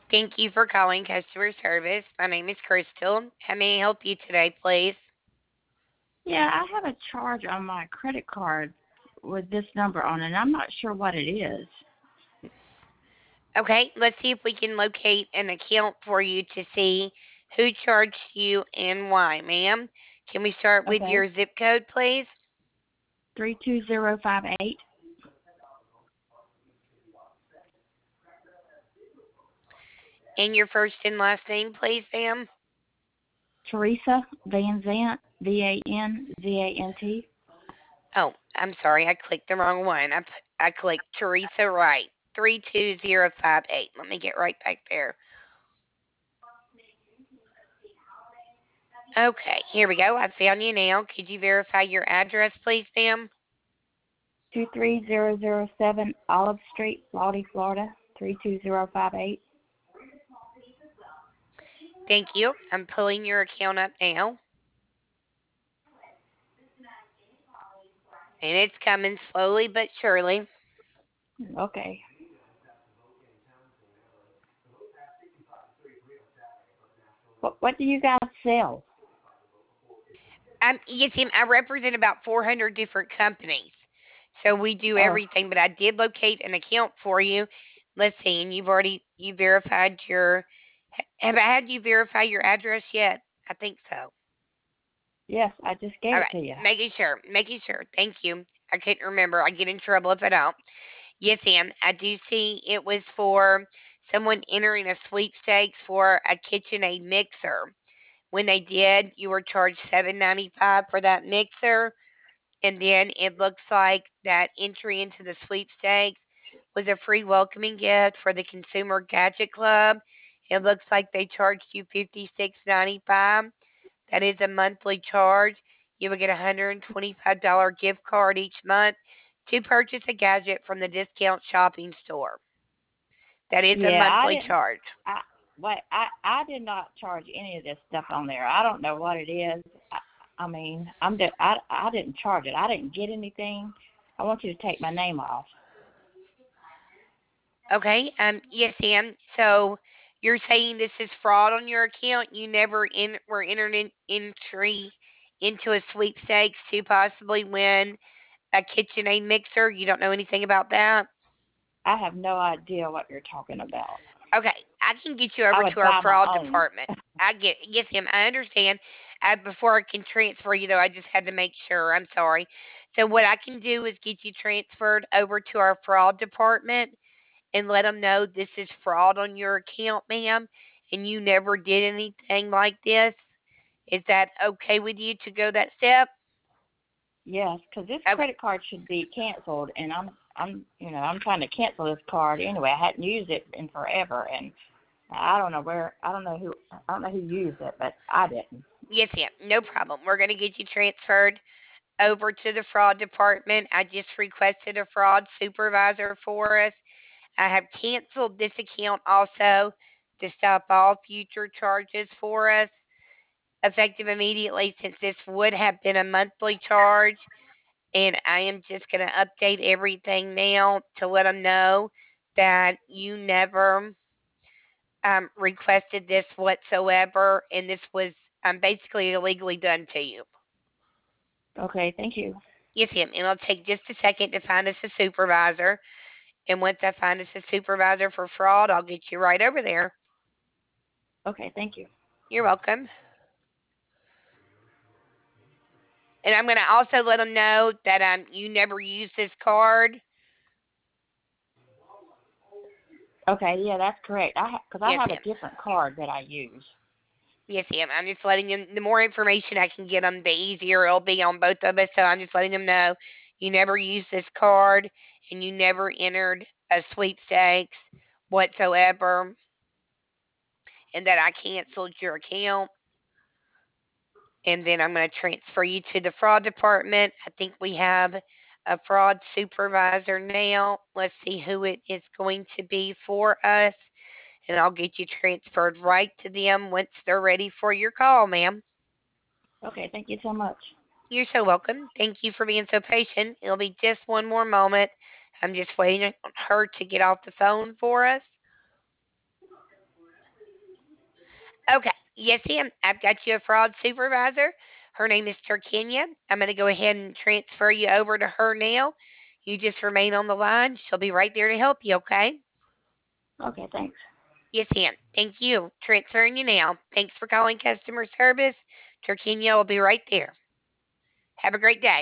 Thank you for calling customer service. My name is Crystal. How may I help you today, please? Yeah, I have a charge on my credit card with this number on it, and I'm not sure what it is. Okay, let's see if we can locate an account for you to see who charged you and why, ma'am. Can we start with Okay. your zip code, please? 32058. And your first and last name, please, ma'am? Teresa Van Zant, VanZant. Oh, I'm sorry, I clicked the wrong one. I clicked Teresa Wright, 32058. Let me get right back there. Okay, here we go. I found you now. Could you verify your address, please, ma'am? 23007 Olive Street, Lottie, Florida, 32058. Thank you. I'm pulling your account up now, and it's coming slowly but surely. Okay. What do you guys sell? Yes, ma'am. I represent about 400 different companies, so we do Oh, everything. But I did locate an account for you. Let's see, and you verified your. Have I had you verify your address yet? I think so. yes, I just gave All it right, to you. making sure. Thank you. I couldn't remember. I get in trouble if I don't. Yes, ma'am. I do see it was for someone entering a sweepstakes for a KitchenAid mixer. When they did, you were charged $7.95 for that mixer, and then it looks like that entry into the sweepstakes was a free welcoming gift for the Consumer Gadget Club. It looks like they charged you $56.95. That is a monthly charge. You will get a $125 gift card each month to purchase a gadget from the discount shopping store. That is a Yeah, I monthly didn't. charge. I wait. I did not charge any of this stuff on there. I don't know what it is. I mean, I didn't charge it. I didn't get anything. I want you to take my name off. Okay. Yes, Ann. So you're saying this is fraud on your account? You never were entered in entry into a sweepstakes to possibly win a KitchenAid mixer? You don't know anything about that? I have no idea what you're talking about. Okay, I can get you I over would to our buy my fraud own. department. I get yes, ma'am. I understand. Before I can transfer you, though, I just had to make sure. I'm sorry. So what I can do is get you transferred over to our fraud department and let them know this is fraud on your account, ma'am, and you never did anything like this. Is that okay with you to go that step? Yes, because this Okay. credit card should be canceled, and I'm trying to cancel this card anyway. I hadn't used it in forever, and I don't know who used it, but I didn't. Yes, ma'am. No problem. We're going to get you transferred over to the fraud department. I just requested a fraud supervisor for us. I have canceled this account also to stop all future charges for us, effective immediately, since this would have been a monthly charge. And I am just going to update everything now to let them know that you never requested this whatsoever, and this was basically illegally done to you. Okay, thank you. Yes, ma'am. And it'll take just a second to find us a supervisor. And once I find us a supervisor for fraud, I'll get you right over there. Okay, thank you. You're welcome. And I'm going to also let them know that you never used this card. Okay, yeah, that's correct. Because I Yes, have a ma'am. different card that I use. Yes, ma'am. I'm just letting them. The more information I can get them, the easier it'll be on both of us. So I'm just letting them know you never used this card and you never entered a sweepstakes whatsoever, and that I canceled your account. And then I'm going to transfer you to the fraud department. I think we have a fraud supervisor now. Let's see who it is going to be for us, and I'll get you transferred right to them once they're ready for your call, ma'am. Okay, thank you so much. You're so welcome. Thank you for being so patient. It'll be just one more moment. I'm just waiting on her to get off the phone for us. Okay. Yes, ma'am. I've got you a fraud supervisor. Her name is Turkenia. I'm going to go ahead and transfer you over to her now. You just remain on the line. She'll be right there to help you, okay? Okay, thanks. Yes, ma'am. Thank you. Transferring you now. Thanks for calling customer service. Turkenia will be right there. Have a great day.